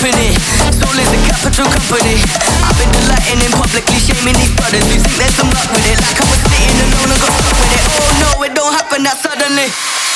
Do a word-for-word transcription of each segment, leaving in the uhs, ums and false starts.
in it. Soul is a capital company. I've been delighting in publicly shaming these brothers who think there's some luck with it. Like I was sitting alone and got stuck with it. Oh no, it don't happen that suddenly.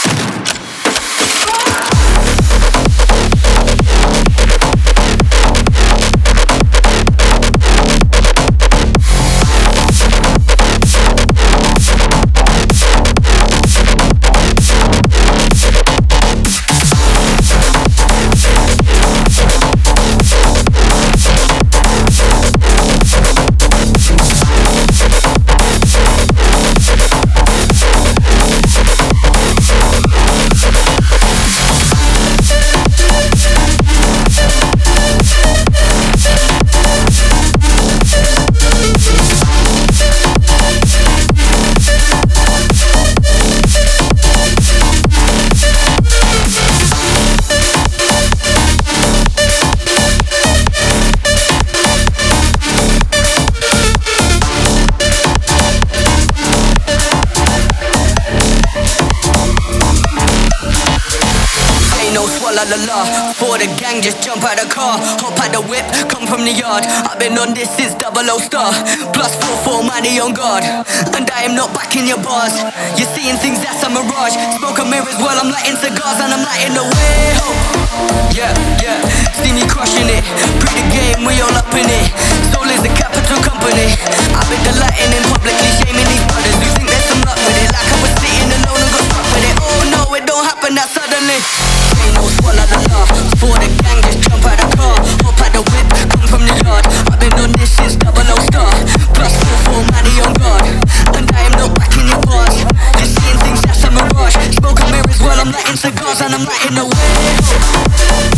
La la la, for the gang just jump out the car, hop out the whip, come from the yard. I've been on this since double O star, plus four four money on guard, and I am not back in your bars. You're seeing things that's a mirage, smoke and mirrors while I'm lighting cigars and I'm lighting the way. Oh. Yeah, yeah, see me crushing it, pre the game, we all up in it. Soul is a capital company. I've been delighting in publicly shaming these brothers who think there's some luck with it. Like I was sitting alone and got stuck with it. Oh no, it don't happen that suddenly. Ain't no swallow la la, for the gang just jump out the car, hop out the whip, come from the yard. I've been on this since double O star, plus four four money on guard, and I am not back in your bars. You're seeing things that's a mirage, smoke and mirrors while I'm lighting cigars and I'm lighting the way.